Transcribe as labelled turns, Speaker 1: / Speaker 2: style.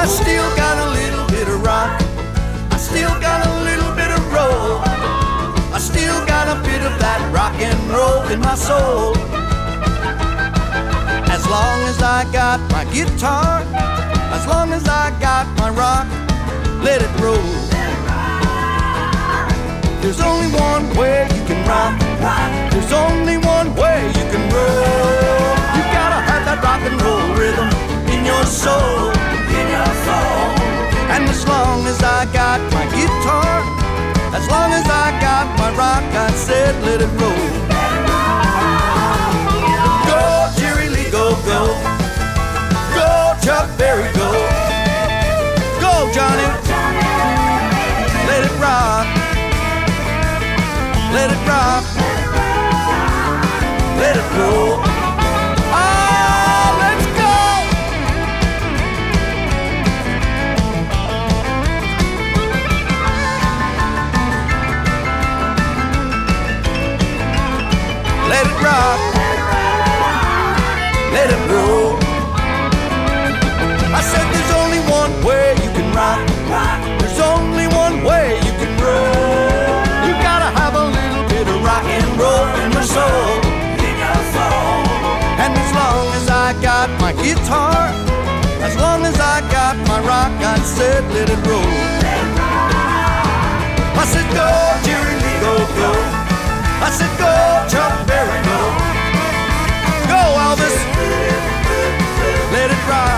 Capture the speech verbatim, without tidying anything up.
Speaker 1: still got a little bit of rock, I still got a little bit of roll, I still got a bit of that rock and roll in my soul. As long as I got my guitar, as long as I got my rock, let it roll. There's only one way you can rock, there's only one way you can roll. You gotta have that rock and roll rhythm in your soul, in your soul. And as long as I got my guitar, as long as I got my rock, I said let it roll. Go Jerry Lee, go, go. Go Chuck Berry, go. Go Johnny, let it rock. Let it rock, let it roll. Ah, let's go! Let it rock, let it roll. I said there's only one way you can rock, there's only one way you can roll. You gotta have a little bit of rock and roll in your soul, in your soul. And as long as I got my guitar, as long as I got my rock, I said let it roll. I said go Jerry Lee, go, go. I said go Chuck Berry, go. Go Elvis, let it rock.